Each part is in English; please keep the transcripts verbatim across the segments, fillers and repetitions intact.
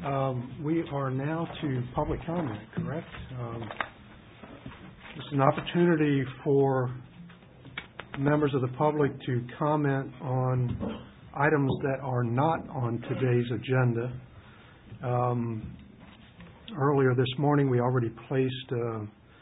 Um, we are now to public comment, correct? Um, it's an opportunity for members of the public to comment on items that are not on today's agenda. Um, earlier this morning, we already placed uh,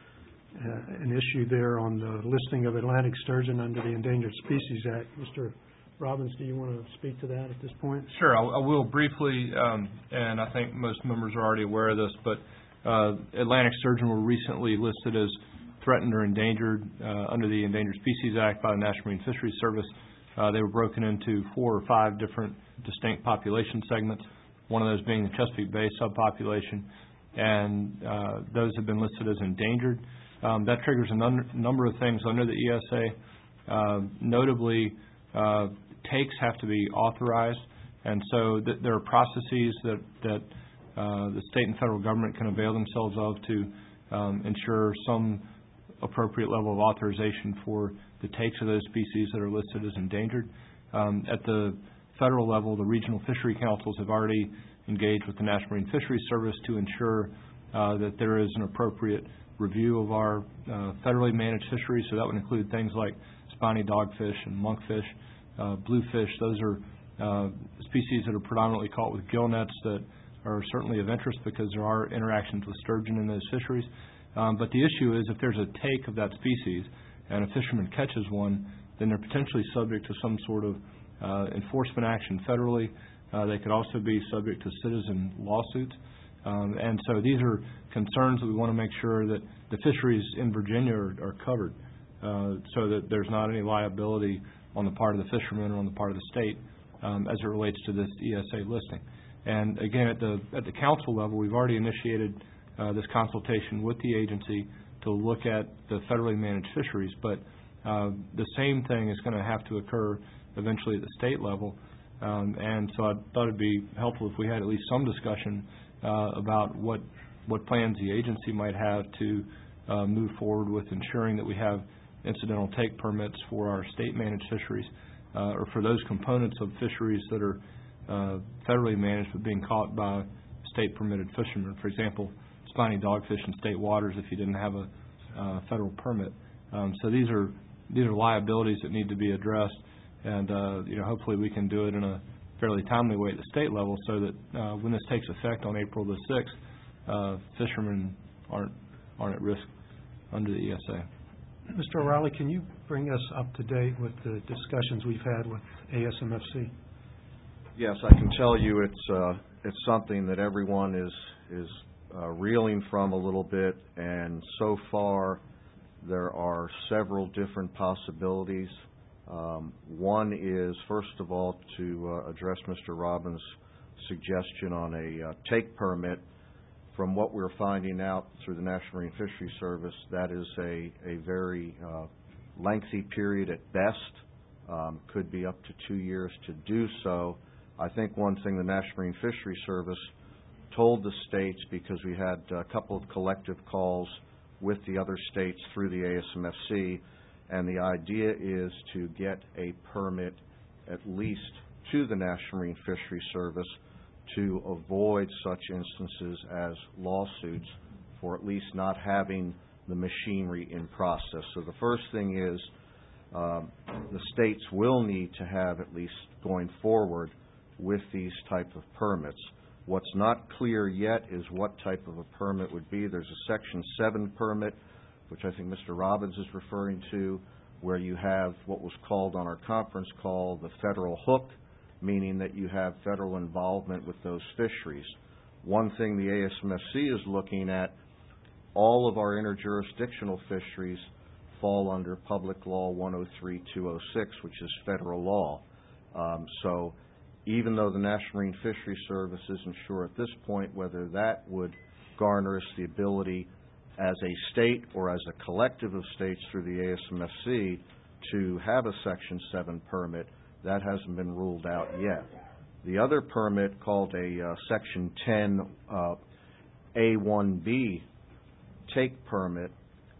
an issue there on the listing of Atlantic sturgeon under the Endangered Species Act. Mister Robbins, do you want to speak to that at this point? Sure, I, I will briefly, um, and I think most members are already aware of this, but uh, Atlantic sturgeon were recently listed as threatened or endangered uh, under the Endangered Species Act by the National Marine Fisheries Service. Uh, they were broken into four or five different distinct population segments, one of those being the Chesapeake Bay subpopulation, and uh, those have been listed as endangered. Um, that triggers a num- number of things under the E S A, uh, notably uh, takes have to be authorized, and so th- there are processes that, that uh, the state and federal government can avail themselves of to um, ensure some appropriate level of authorization for the takes of those species that are listed as endangered. Um, at the federal level, the regional fishery councils have already engaged with the National Marine Fisheries Service to ensure uh, that there is an appropriate review of our uh, federally managed fisheries. So that would include things like spiny dogfish and monkfish, uh, bluefish. Those are uh, species that are predominantly caught with gill nets that are certainly of interest because there are interactions with sturgeon in those fisheries. Um, but the issue is if there's a take of that species and a fisherman catches one, then they're potentially subject to some sort of uh, enforcement action federally. Uh, they could also be subject to citizen lawsuits. Um, and so these are concerns that we want to make sure that the fisheries in Virginia are, are covered uh, so that there's not any liability on the part of the fishermen or on the part of the state um, as it relates to this E S A listing. And again, at the at the council level, we've already initiated uh, this consultation with the agency to look at the federally managed fisheries, but uh, the same thing is going to have to occur eventually at the state level. Um, and so I thought it'd be helpful if we had at least some discussion uh, about what what plans the agency might have to uh, move forward with ensuring that we have incidental take permits for our state-managed fisheries uh, or for those components of fisheries that are uh, federally managed but being caught by state-permitted fishermen. For example, spiny dogfish in state waters if you didn't have a uh, federal permit. Um, so these are these are liabilities that need to be addressed, and uh, you know hopefully we can do it in a fairly timely way at the state level so that uh, when this takes effect on April the sixth, uh, fishermen aren't aren't at risk under the E S A. Mister O'Reilly, can you bring us up to date with the discussions we've had with A S M F C? Yes, I can tell you it's uh, it's something that everyone is is uh, reeling from a little bit, and so far there are several different possibilities. Um, one is, first of all, to uh, address Mister Robbins' suggestion on a uh, take permit. From what we're finding out through the National Marine Fisheries Service, that is a, a very uh, lengthy period at best, um, could be up to two years to do so. I think one thing the National Marine Fisheries Service told the states, because we had a couple of collective calls with the other states through the A S M F C, and the idea is to get a permit at least to the National Marine Fisheries Service to avoid such instances as lawsuits for at least not having the machinery in process. So the first thing is um, the states will need to have, at least going forward, with these type of permits. What's not clear yet is what type of a permit would be. There's a Section seven permit, which I think Mister Robbins is referring to, where you have what was called on our conference call the federal hook, meaning that you have federal involvement with those fisheries. One thing the A S M F C is looking at, all of our interjurisdictional fisheries fall under Public Law one oh three two oh six, which is federal law. Um, so even though the National Marine Fisheries Service isn't sure at this point whether that would garner us the ability as a state or as a collective of states through the A S M F C to have a Section seven permit, that hasn't been ruled out yet. The other permit, called a uh, Section ten uh, A one B take permit,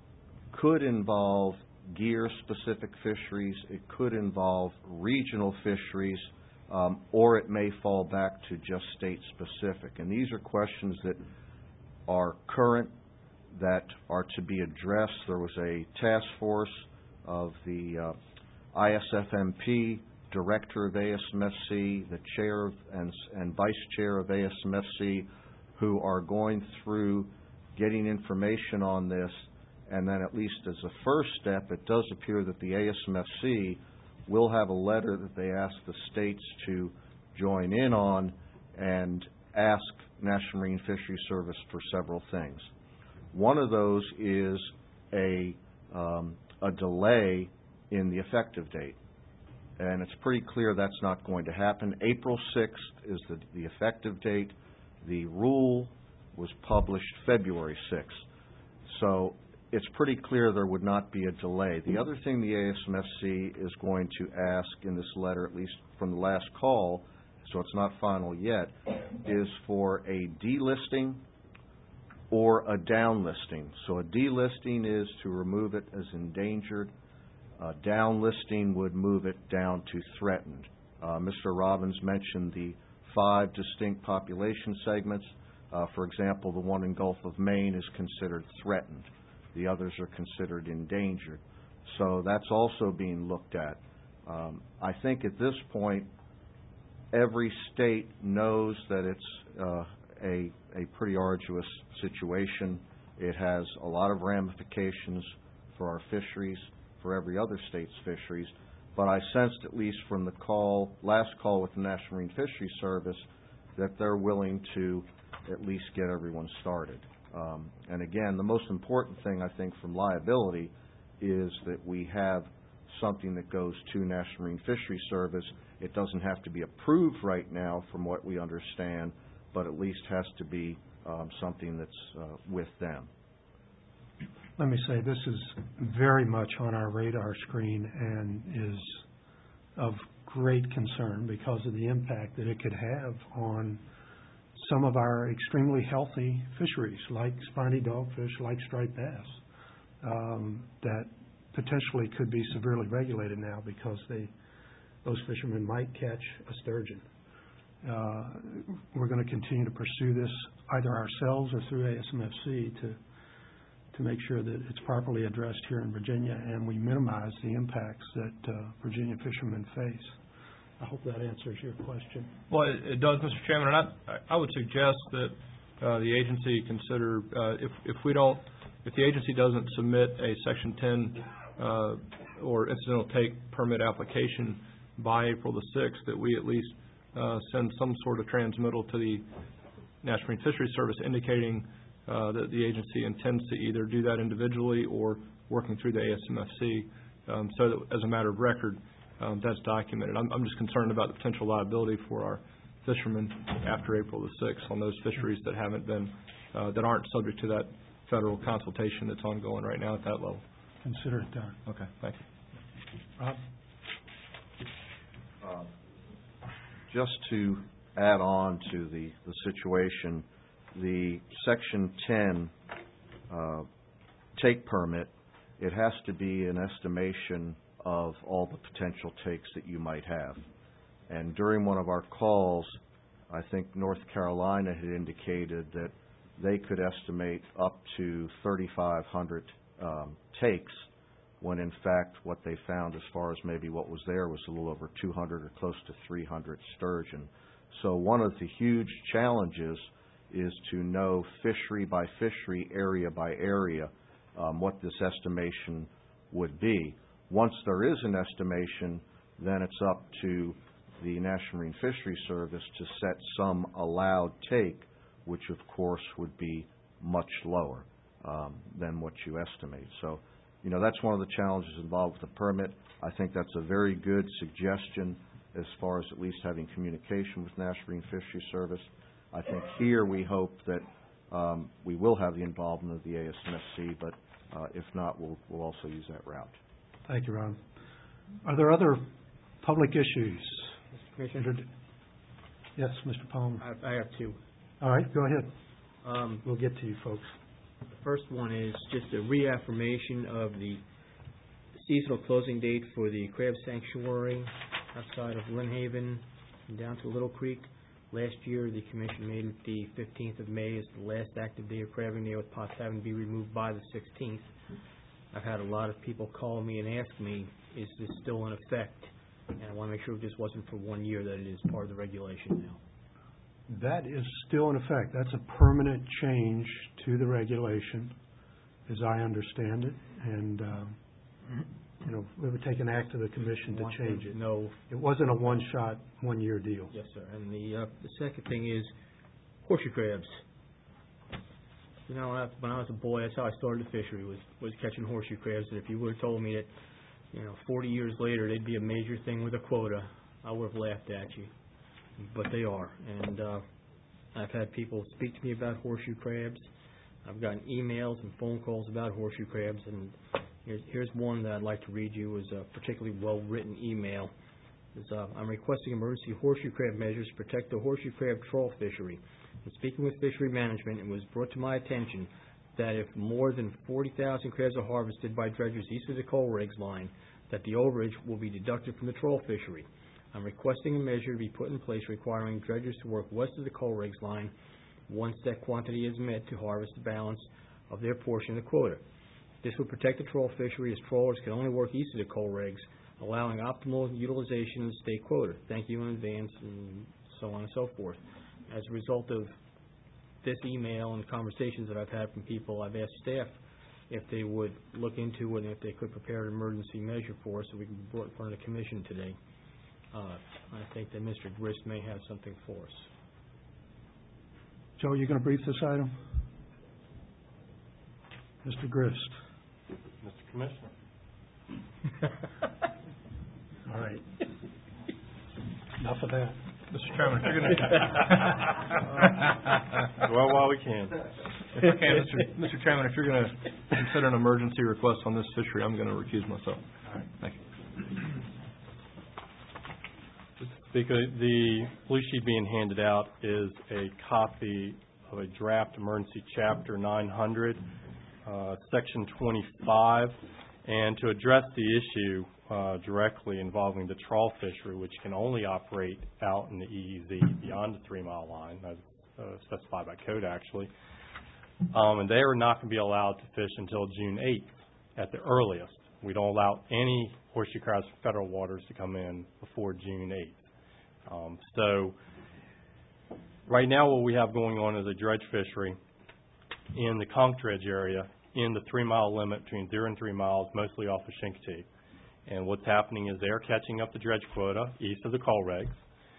could involve gear-specific fisheries. It could involve regional fisheries. um, or it may fall back to just state-specific. And these are questions that are current, that are to be addressed. There was a task force of the uh, I S F M P, director of A S M F C, the chair of, and, and vice chair of A S M F C, who are going through getting information on this. And then, at least as a first step, it does appear that the A S M F C will have a letter that they ask the states to join in on and ask National Marine Fisheries Service for several things. One of those is a, um, a delay in the effective date. And it's pretty clear that's not going to happen. April sixth is the, the effective date. The rule was published February sixth. So it's pretty clear there would not be a delay. The other thing the A S M F C is going to ask in this letter, at least from the last call, so it's not final yet, is for a delisting or a downlisting. So a delisting is to remove it as endangered. A downlisting would move it down to threatened. Uh, Mister Robbins mentioned the five distinct population segments. Uh, for example, the one in Gulf of Maine is considered threatened. The others are considered endangered. So that's also being looked at. Um, I think at this point, every state knows that it's uh, a, a pretty arduous situation. It has a lot of ramifications for our fisheries, for every other state's fisheries. But I sensed, at least from the call, last call with the National Marine Fisheries Service, that they're willing to at least get everyone started. Um, and again, the most important thing, I think, from liability is that we have something that goes to National Marine Fisheries Service. It doesn't have to be approved right now, from what we understand, but at least has to be um, something that's uh, with them. Let me say, this is very much on our radar screen and is of great concern because of the impact that it could have on some of our extremely healthy fisheries, like spiny dogfish, like striped bass, um, that potentially could be severely regulated now because they, those fishermen might catch a sturgeon. Uh, we're going to continue to pursue this either ourselves or through A S M F C to to make sure that it's properly addressed here in Virginia and we minimize the impacts that uh, Virginia fishermen face. I hope that answers your question. Well, it, it does, Mister Chairman, and I, I would suggest that uh, the agency consider, uh, if, if we don't, if the agency doesn't submit a Section ten uh, or incidental take permit application by April the sixth, that we at least uh, send some sort of transmittal to the National Marine Fisheries Service indicating uh, that the agency intends to either do that individually or working through the A S M F C, um, so that as a matter of record, Um, that's documented. I'm, I'm just concerned about the potential liability for our fishermen after April the sixth on those fisheries that haven't been, uh, that aren't subject to that federal consultation that's ongoing right now at that level. Consider it done. Okay, thank you. Rob? Uh, just to add on to the, the situation, the Section ten uh, take permit, it has to be an estimation of all the potential takes that you might have. And during one of our calls, I think North Carolina had indicated that they could estimate up to thirty-five hundred um, takes, when in fact what they found as far as maybe what was there was a little over two hundred or close to three hundred sturgeon. So one of the huge challenges is to know fishery by fishery, area by area, um, what this estimation would be. Once there is an estimation, then it's up to the National Marine Fisheries Service to set some allowed take, which of course would be much lower um, than what you estimate. So, you know, that's one of the challenges involved with the permit. I think that's a very good suggestion as far as at least having communication with National Marine Fisheries Service. I think here we hope that um, we will have the involvement of the A S M F C, but uh, if not, we'll, we'll also use that route. Thank you, Ron. Are there other public issues? Mister Commissioner? Yes, Mister Palmer. I, I have two. All right, go ahead. Um, We'll get to you, folks. the first one is just a reaffirmation of the seasonal closing date for the crab sanctuary outside of Lynn Haven, and down to Little Creek. Last year, the commission made it the fifteenth of May as the last active day of crabbing there, with pots having to be removed by the sixteenth. I've had a lot of people call me and ask me, is this still in effect? And I want to make sure this wasn't for one year, that it is part of the regulation now. That is still in effect. That's a permanent change to the regulation, as I understand it. And, um, you know, it would take an act of the commission to change it. No. It wasn't a one-shot, one-year deal. Yes, sir. And the uh, the second thing is horseshoe crabs. You know, when I, when I was a boy, that's how I started the fishery, was was catching horseshoe crabs. And if you would have told me that, you know, forty years later they'd be a major thing with a quota, I would have laughed at you. But they are. And uh, I've had people speak to me about horseshoe crabs. I've gotten emails and phone calls about horseshoe crabs, and here's, here's one that I'd like to read you. Is a particularly well-written email. Is, uh, I'm requesting emergency horseshoe crab measures to protect the horseshoe crab trawl fishery. In speaking with fishery management, it was brought to my attention that if more than forty thousand crabs are harvested by dredgers east of the coal rigs line, that the overage will be deducted from the trawl fishery. I'm requesting a measure to be put in place requiring dredgers to work west of the coal rigs line once that quantity is met to harvest the balance of their portion of the quota. This would protect the trawl fishery, as trawlers can only work east of the coal rigs, allowing optimal utilization of the state quota. Thank you in advance, and so on and so forth. As a result of this email and conversations that I've had from people, I've asked staff if they would look into it and if they could prepare an emergency measure for us so we can be brought in front of the commission today. Uh, I think that Mister Grist may have something for us. Joe, you going to brief this item? Mister Grist. Mister Commissioner. All right. Enough of that. Mister Chairman, if you're going to... Well, while we can. If I can, Mister Mister Chairman, if you're going to consider an emergency request on this fishery, I'm going to recuse myself. All right. Thank you. Because the blue sheet being handed out is a copy of a draft emergency chapter nine hundred, uh, section twenty-five, and to address the issue uh, directly involving the trawl fishery, which can only operate out in the E E Z beyond the three-mile line, as uh, specified by code actually, um, and they are not going to be allowed to fish until June eighth at the earliest. We don't allow any horseshoe crabs from federal waters to come in before June eighth. Um, so right now what we have going on is a dredge fishery in the conch dredge area in the three-mile limit between zero and three miles, mostly off of Chincoteague. And what's happening is they're catching up the dredge quota east of the coal regs.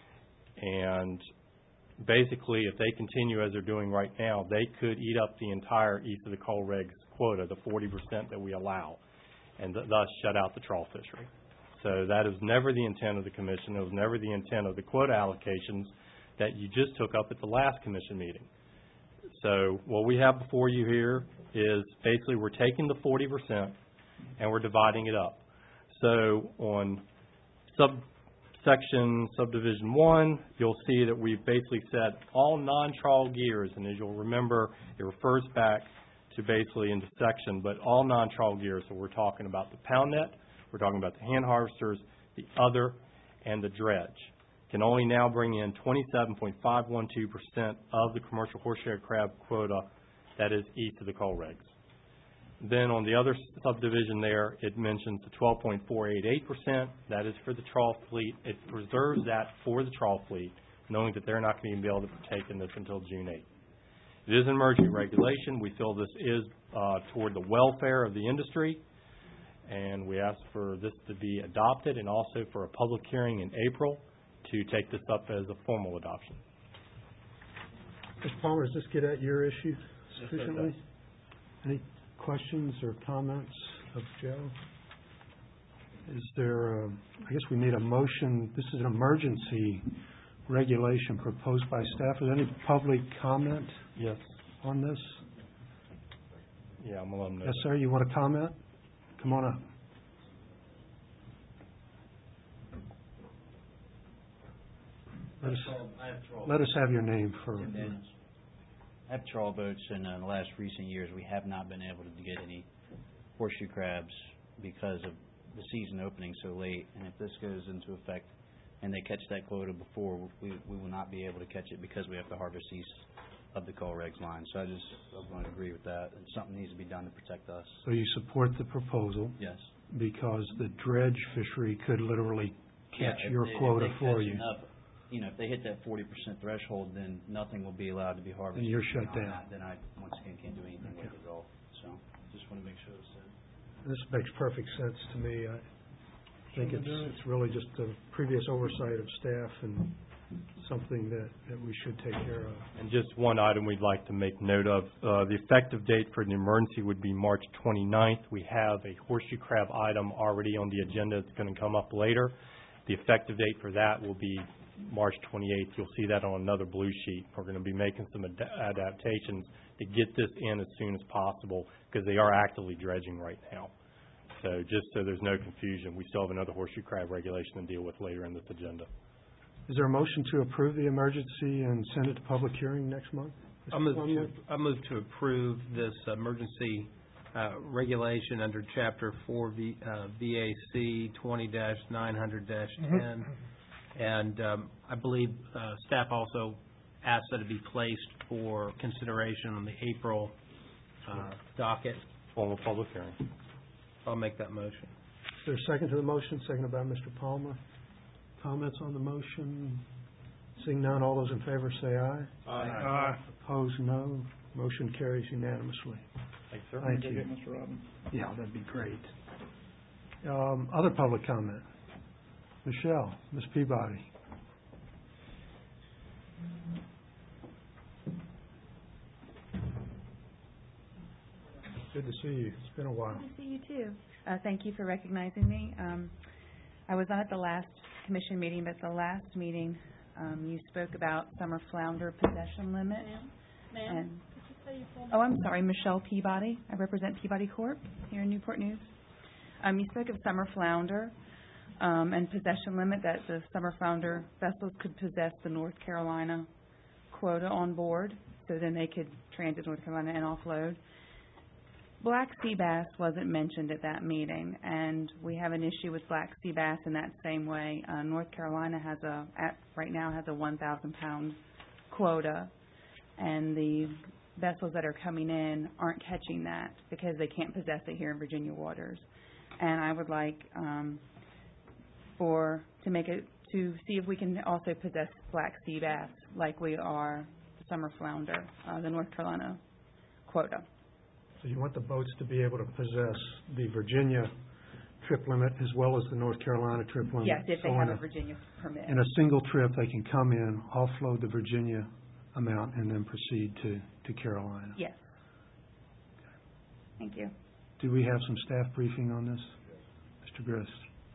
And basically, if they continue as they're doing right now, they could eat up the entire east of the coal regs quota, the forty percent that we allow, and th- thus shut out the trawl fishery. So that is never the intent of the commission. It was never the intent of the quota allocations that you just took up at the last commission meeting. So what we have before you here is basically we're taking the forty percent and we're dividing it up. So on subsection subdivision one, you'll see that we've basically said all non-trawl gears, and as you'll remember, it refers back to basically into section, but all non-trawl gears. So we're talking about the pound net, we're talking about the hand harvesters, the other, and the dredge. Can only now bring in twenty-seven point five one two percent of the commercial horse-share crab quota that is east of the coal regs. Then on the other subdivision there, it mentions the twelve point four eight eight percent. That is for the trawl fleet. It preserves that for the trawl fleet, knowing that they're not going to be able to partake in this until June eighth. It is an emergency regulation. We feel this is uh, toward the welfare of the industry, and we ask for this to be adopted and also for a public hearing in April to take this up as a formal adoption. Mister Palmer, does this get at your issue sufficiently? Any questions or comments of Joe? Is there, um, I guess we need a motion. This is an emergency regulation proposed by staff. Is there any public comment Yes. on this? Yeah, I'm going to let them know. Yes, sir. You want to comment? Come on up. Let us, I have trawl let us have your name for. Tim Daniels. I have trawl boats, and uh, in the last recent years, we have not been able to get any horseshoe crabs because of the season opening so late. And if this goes into effect and they catch that quota before, we, we will not be able to catch it because we have to harvest east of the coal regs line. So I just, I want to agree with that. And something needs to be done to protect us. So you support the proposal Yes. because the dredge fishery could literally catch Yeah, if your they- if quota they for catch you. enough, you know, if they hit that forty percent threshold, then nothing will be allowed to be harvested. And you're shut beyond down. that. Then I, once again, can't do anything with Okay. it at all. So just want to make sure it's said. This makes perfect sense to me. I think it's, it's really just the previous oversight of staff and something that, that we should take care of. And just one item we'd like to make note of, uh, the effective date for the emergency would be March twenty-ninth. We have a horseshoe crab item already on the agenda. It's going to come up later. The effective date for that will be March twenty-eighth. You'll see that on another blue sheet. We're going to be making some ad- adaptations to get this in as soon as possible because they are actively dredging right now. So just so there's no confusion, we still have another horseshoe crab regulation to deal with later in this agenda. Is there a motion to approve the emergency and send it to public hearing next month? I move to, I move to approve this emergency uh, regulation under Chapter four V, uh, V A C twenty nine hundred ten. And um, I believe uh, staff also asked that it be placed for consideration on the April uh, docket. Formal public hearing. I'll make that motion. Is there a second to the motion? Seconded by Mister Palmer. Comments on the motion? Seeing none, all those in favor say aye. Aye. Opposed, no. Motion carries unanimously. Thanks, sir. Thank you. Mister Robbins. Yeah, that'd be great. Um, Other public comment? Michelle, Miz Peabody. Good to see you. It's been a while. Good to see you too. Uh, thank you for recognizing me. Um, I was not at the last commission meeting, but the last meeting um, you spoke about summer flounder possession limit. Ma'am, And, could you say your full name? oh, I'm sorry, Michelle Peabody. I represent Peabody Corp here in Newport News. Um, you spoke of summer flounder um, and possession limit, that the summer flounder vessels could possess the North Carolina quota on board, so then they could transit North Carolina and offload. Black sea bass wasn't mentioned at that meeting, and we have an issue with black sea bass in that same way. Uh, North Carolina has a, at, right now has a one thousand pound quota, and the vessels that are coming in aren't catching that because they can't possess it here in Virginia waters. And I would like um, for to make it to see if we can also possess black sea bass like we are the summer flounder, uh, the North Carolina quota. So you want the boats to be able to possess the Virginia trip limit as well as the North Carolina trip limit? Yes, if they So have in a Virginia permit. In a single trip, they can come in, offload the Virginia amount, and then proceed to, to Carolina? Yes. Thank you. Do we have some staff briefing on this? Mister Grist?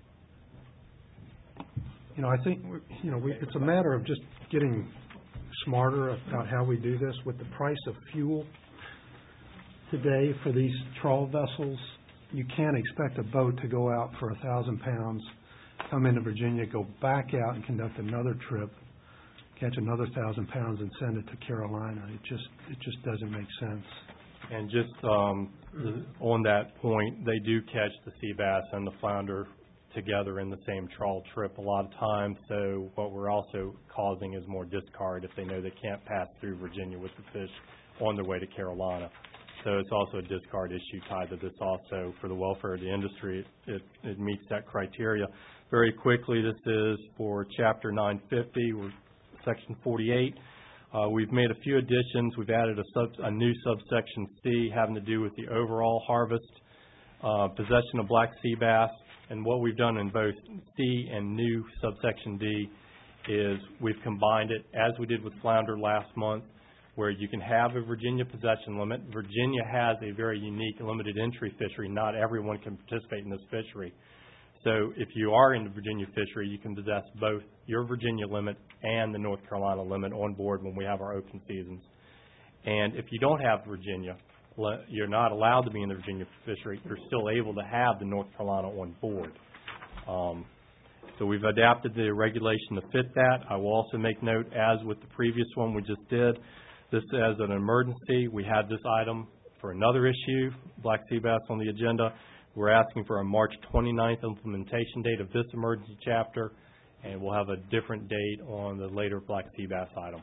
You know, I think, we're- you know, we, it's a matter of just getting smarter about how we do this. With the price of fuel today for these trawl vessels, you can't expect a boat to go out for a thousand pounds, come into Virginia, go back out and conduct another trip, catch another thousand pounds and send it to Carolina. It just, it just doesn't make sense. And just um, on that point, they do catch the sea bass and the flounder together in the same trawl trip a lot of times. So what we're also causing is more discard if they know they can't pass through Virginia with the fish on their way to Carolina. So it's also a discard issue tied to this also for the welfare of the industry. It, it, it meets that criteria. Very quickly, this is for Chapter nine fifty, we're Section forty-eight. Uh, we've made a few additions. We've added a, sub, a new subsection C having to do with the overall harvest, uh, possession of black sea bass. And what we've done in both C and new subsection D is we've combined it, as we did with flounder last month, where you can have a Virginia possession limit. Virginia has a very unique limited entry fishery. Not everyone can participate in this fishery. So if you are in the Virginia fishery, you can possess both your Virginia limit and the North Carolina limit on board when we have our open seasons. And if you don't have Virginia, you're not allowed to be in the Virginia fishery. You're still able to have the North Carolina on board. Um, so we've adapted the regulation to fit that. I will also make note, as with the previous one we just did, this as an emergency. We had this item for another issue, black sea bass, on the agenda. We're asking for a March twenty-ninth implementation date of this emergency chapter, and we'll have a different date on the later black sea bass item.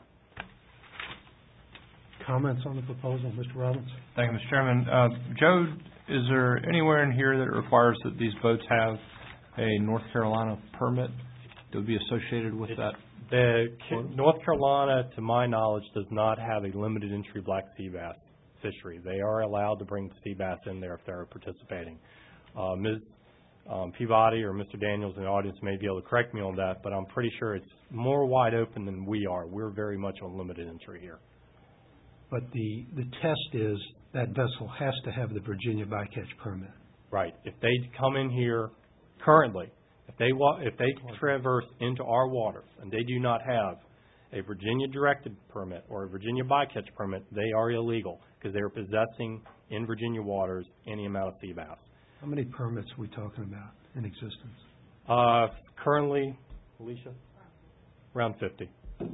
Comments on the proposal, Mister Robbins? Thank you, Mister Chairman. Uh, Joe, is there anywhere in here that requires that these boats have a North Carolina permit that would be associated with It's, that? The North Carolina, to my knowledge, does not have a limited entry black sea bass fishery. They are allowed to bring sea bass in there if they're participating. Uh, Miz Um, Peabody or Mister Daniels in the audience may be able to correct me on that, but I'm pretty sure it's more wide open than we are. We're very much on limited entry here. But the, the test is that vessel has to have the Virginia bycatch permit. Right. If they come in here currently, if they wa- if they traverse into our waters and they do not have a Virginia directed permit or a Virginia bycatch permit, they are illegal because they are possessing in Virginia waters any amount of sea bass. How many permits are we talking about in existence? Uh, currently, Alicia, around fifty.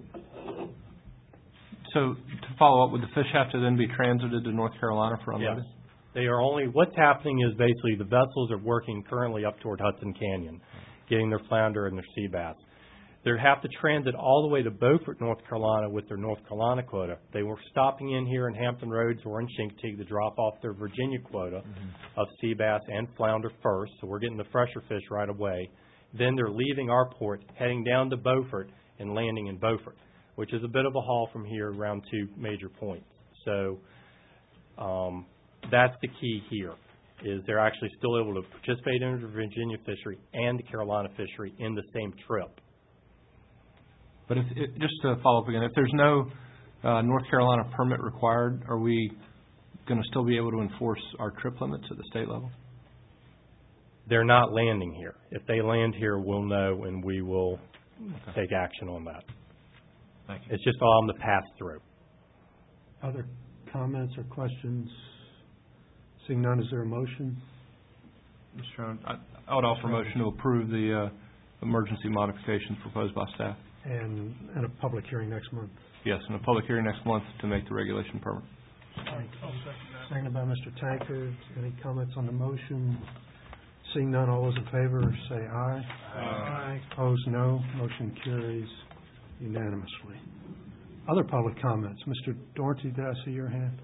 So to follow up, would the fish have to then be transited to North Carolina for unloading? Yes. They are only, what's happening is basically the vessels are working currently up toward Hudson Canyon, getting their flounder and their sea bass. They have to transit all the way to Beaufort, North Carolina with their North Carolina quota. They were stopping in here in Hampton Roads or in Chincoteague to drop off their Virginia quota mm-hmm. of sea bass and flounder first, so we're getting the fresher fish right away. Then they're leaving our port, heading down to Beaufort and landing in Beaufort, which is a bit of a haul from here around two major points. So um, that's the key here, is they're actually still able to participate in the Virginia fishery and the Carolina fishery in the same trip. But if, it, just to follow up again, if there's no uh, North Carolina permit required, are we going to still be able to enforce our trip limits at the state level? They're not landing here. If they land here, we'll know and we will okay. take action on that. Thank you. It's just on the pass-through. Other comments or questions? Seeing none, is there a motion? Mister Chairman, I, I would offer a motion to approve the uh, emergency modifications proposed by staff. And, and a public hearing next month. Yes, and a public hearing next month to make the regulation permanent. Seconded by Mister Tankard. Any comments on the motion? Seeing none, all those in favor say aye. Aye. Aye. Opposed, no. Motion carries unanimously. Other public comments. Mister Dorothy, did I see your hand?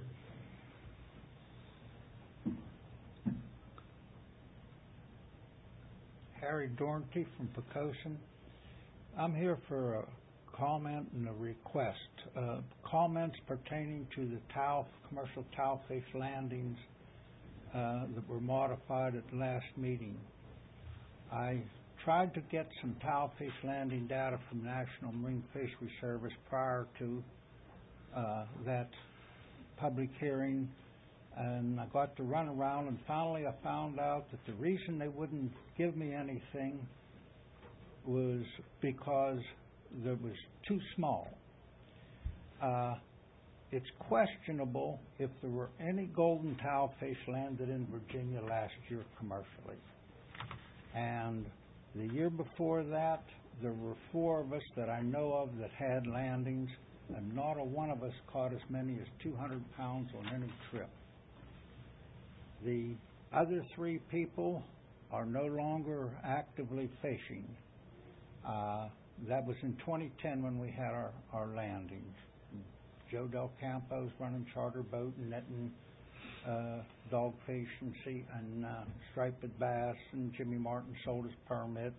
Harry Dorothy from Pocosin. I'm here for a comment and a request. Uh, comments pertaining to the towel, commercial towelfish landings uh, that were modified at the last meeting. I tried to get some towelfish landing data from National Marine Fisheries Service prior to uh, that public hearing, and I got to run around, and finally I found out that the reason they wouldn't give me anything was because there was too small. Uh, it's questionable if there were any golden towelfish landed in Virginia last year commercially. And the year before that, there were four of us that I know of that had landings, and not a one of us caught as many as two hundred pounds on any trip. The other three people are no longer actively fishing. Uh, that was in twenty ten when we had our, our landings. Joe Del Campo's running charter boat and netting uh, dogfish and sea and uh, striped bass, and Jimmy Martin sold his permit,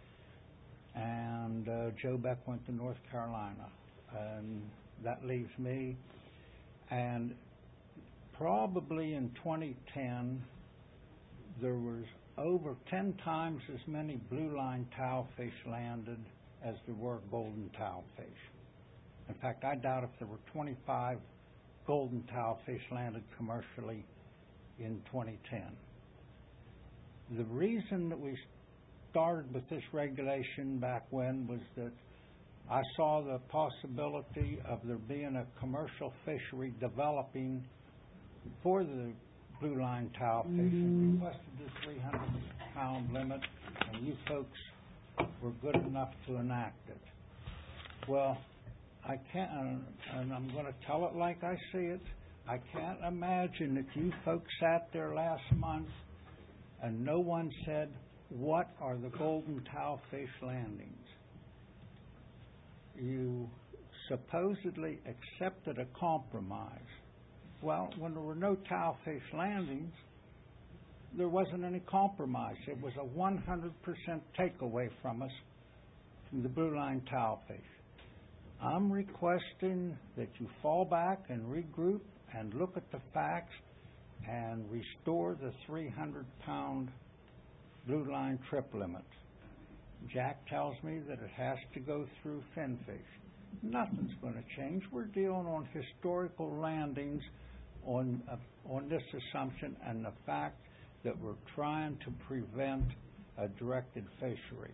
and uh, Joe Beck went to North Carolina, and that leaves me. And probably in twenty ten, there was over ten times as many blue line towelfish landed as there were golden towelfish. In fact, I doubt if there were twenty-five golden towelfish landed commercially in twenty ten. The reason that we started with this regulation back when was that I saw the possibility of there being a commercial fishery developing for the blue line towelfish, and requested the three hundred pound limit, and you folks were good enough to enact it. Well, I can't, and I'm going to tell it like I see it, I can't imagine that you folks sat there last month and no one said, what are the golden towelfish landings? you supposedly accepted a compromise. Well, when there were no towelfish landings, there wasn't any compromise. It was a one hundred percent takeaway from us from the blue line towelfish. I'm requesting that you fall back and regroup and look at the facts and restore the three hundred pound blue line trip limit. Jack tells me that it has to go through finfish. Nothing's going to change. We're dealing on historical landings on uh, on this assumption and the fact that we're trying to prevent a directed fishery.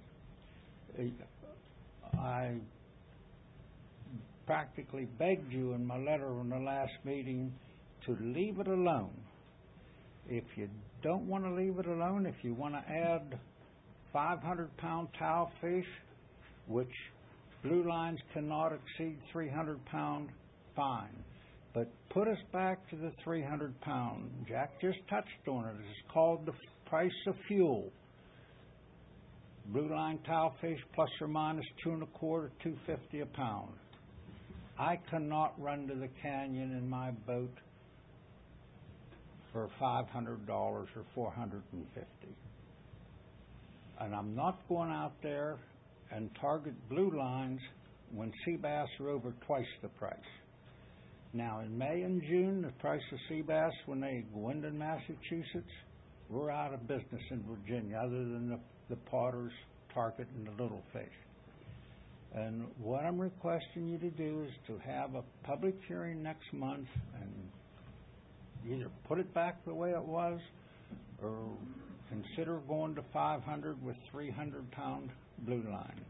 I practically begged you in my letter in the last meeting to leave it alone. If you don't want to leave it alone, if you want to add five hundred pound towelfish, which blue lines cannot exceed three hundred pound, fine. But put us back to the three hundred pound. Jack just touched on it. It's called the price of fuel. Blue line towelfish plus or minus two and a quarter, two fifty a pound. I cannot run to the canyon in my boat for five hundred dollars or four hundred and fifty. And I'm not going out there and target blue lines when sea bass are over twice the price. Now, in May and June, the price of sea bass, when they go into Massachusetts, we're out of business in Virginia, other than the, the potters, target, and the little fish. And what I'm requesting you to do is to have a public hearing next month and either put it back the way it was or consider going to five hundred with three hundred pound blue line.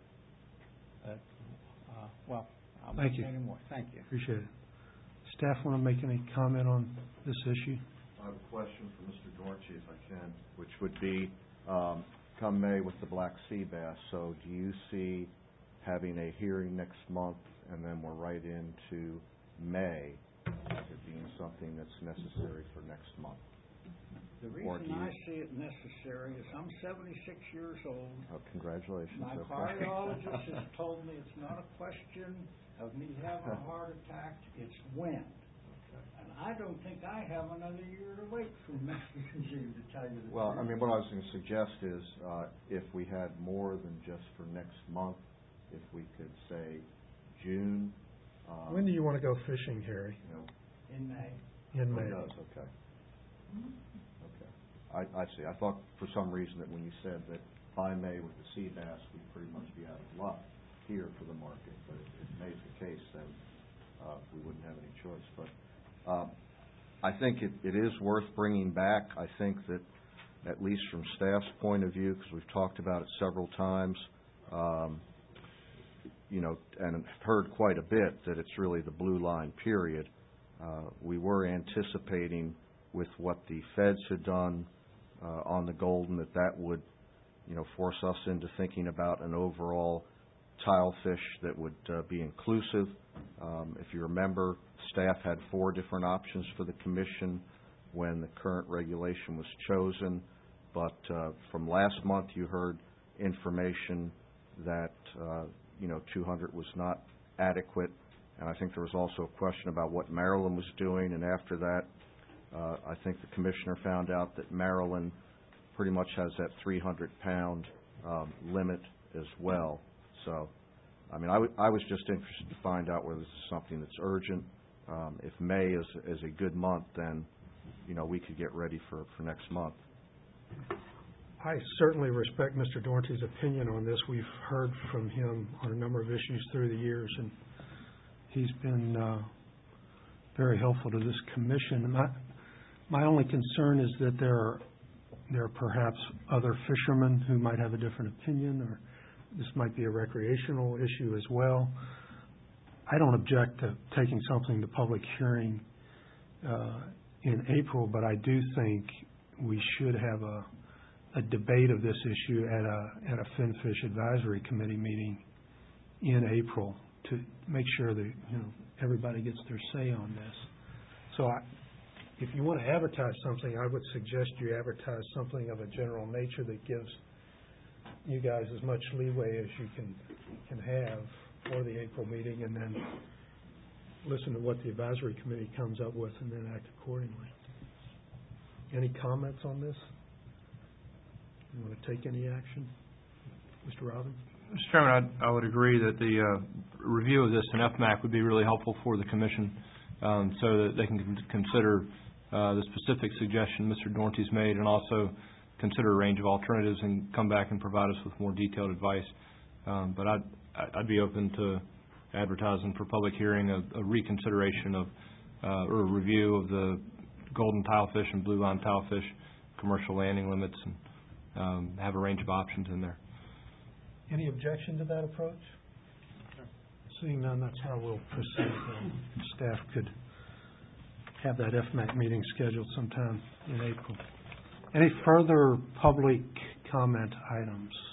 Uh, uh, well, I'll Thank make you. any more. Thank you. Appreciate it. Staff want to make any comment on this issue? I have a question for Mister Dornchy, if I can, which would be, um, come May with the black sea bass, so do you see having a hearing next month and then we're right into May as it being something that's necessary for next month? The Or do reason you- I see it necessary is I'm seventy-six years old. Oh, congratulations. My Okay. cardiologist has told me it's not a question of me having a heart attack, it's when. And I don't think I have another year to wait for May and June, to tell you the truth. Well, I mean, what I was going to suggest is, uh, if we had more than just for next month, if we could say June. um, When do you want to go fishing, Harry? You know, In May. In oh, May? it does, okay. Okay. I, I see. I thought for some reason that when you said that by May with the sea bass, we'd pretty much be out of luck here for the market. But if, if May's the case, then uh, we wouldn't have any choice. But um, I think it, it is worth bringing back. I think that, at least from staff's point of view, because we've talked about it several times, um, you know, and heard quite a bit that it's really the blue line period. Uh, we were anticipating with what the feds had done uh, on the Golden that that would, you know, force us into thinking about an overall tile fish that would uh, be inclusive. Um, if you remember, staff had four different options for the commission when the current regulation was chosen. But uh, from last month, you heard information that, uh, you know, two hundred was not adequate. And I think there was also a question about what Maryland was doing. And after that, uh, I think the commissioner found out that Maryland pretty much has that three hundred pound um, limit as well. So, I mean, I, w- I was just interested to find out whether this is something that's urgent. Um, if May is, is a good month, then, you know, we could get ready for, for next month. I certainly respect Mister Dornchy's opinion on this. We've heard from him on a number of issues through the years, and he's been uh, very helpful to this commission. My, my only concern is that there are, there are perhaps other fishermen who might have a different opinion, or this might be a recreational issue as well. I don't object to taking something to public hearing uh, in April, but I do think we should have a, a debate of this issue at a at a FinFish Advisory Committee meeting in April to make sure that, you know, everybody gets their say on this. So I, if you want to advertise something, I would suggest you advertise something of a general nature that gives you guys as much leeway as you can can have before the April meeting, and then listen to what the advisory committee comes up with and then act accordingly. Any comments on this? You want to take any action? Mister Robbins? Mister Chairman, I, I would agree that the uh, review of this in F MAC would be really helpful for the Commission, um, so that they can con- consider uh, the specific suggestion Mister Dornty's made, and also consider a range of alternatives and come back and provide us with more detailed advice. Um, but I'd, I'd be open to advertising for public hearing a, a reconsideration of uh, or a review of the golden tilefish and blue line tilefish commercial landing limits, and um, have a range of options in there. Any objection to that approach? Seeing none, that's how we'll proceed. Um, Staff could have that F MAC meeting scheduled sometime in April. Any further public comment items?